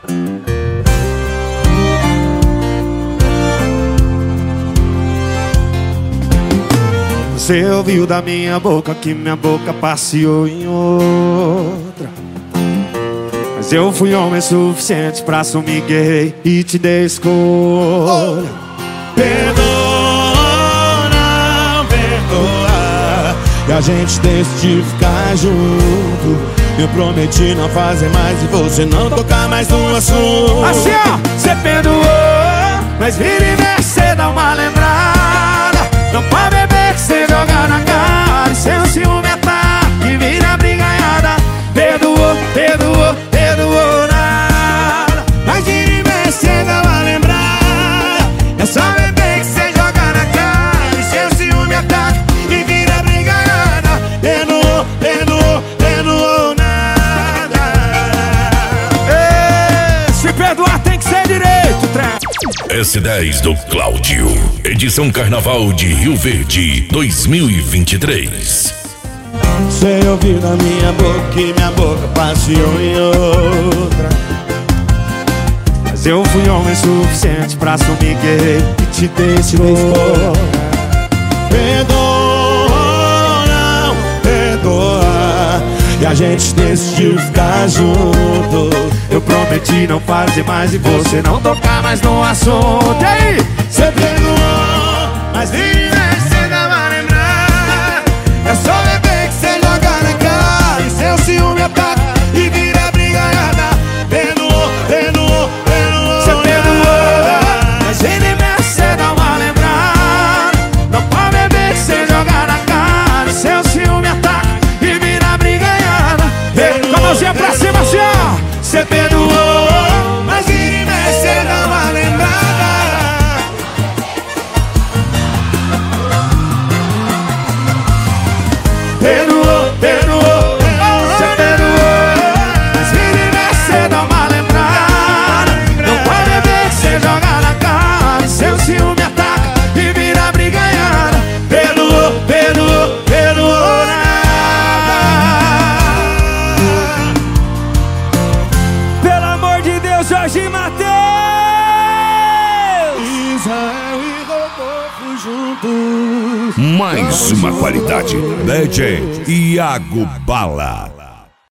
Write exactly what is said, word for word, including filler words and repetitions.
Você ouviu da minha boca que minha boca passeou em outra, mas eu fui homem suficiente pra assumir que errei e te dei escolha. Perdoa, não perdoa, e a gente decidiu ficar junto. Eu prometi não fazer mais e você não tocar mais no assunto. Assim ó, cê perdoou, mas vira e mexe cê dá uma lembrada. Não pode beber que cê joga na cara, e seu ciúme ataca e vira brigaiada. Perdoou, perdoou, perdoou nada, mas vira e mexe cê dá uma lembrada. é só beber que cê joga na cara, e seu ciúme ataca e vira brigaiada. Perdoou, perdoou, perdoou nada. Ei, se perdoar tem que ser direito, trem. S dez do Cláudio, edição Carnaval de Rio Verde dois mil e vinte e três. Você ouviu na minha boca que minha boca passeou em outra, mas eu fui homem suficiente pra assumir que errei e te dei escolha. Perdoa, não perdoa, e a gente decidiu ficar junto. Eu prometi não fazer mais e você não tocar mais no assunto. E aí? Cê perdoou, mas vira e mexe cê dá uma lembrada. É só beber que cê joga na cara, e seu ciúme ataca e vira brigaiada. Perdoou, perdoou, perdoou. Cê perdoou, mas vira e mexe cê dá uma lembrada. Não pode beber que cê joga na cara, e seu ciúme ataca e vira brigaiada. Com a mãozinha pra cima assim ó. Cê perdoou, mas vira e mexe cê dá uma lembrada. Perdoou, perdoou, cê perdoou, mas vira e mexe cê dá uma lembrada. Não pode beber que cê joga na cara, e seu ciúme ataca e vira brigaiada. Perdoou, perdoou, perdoou nada. Pelo amor de Deus, Jorge Mateus! Israel e Rodolfo juntos. Mais uma qualidade. D J Iago Bala.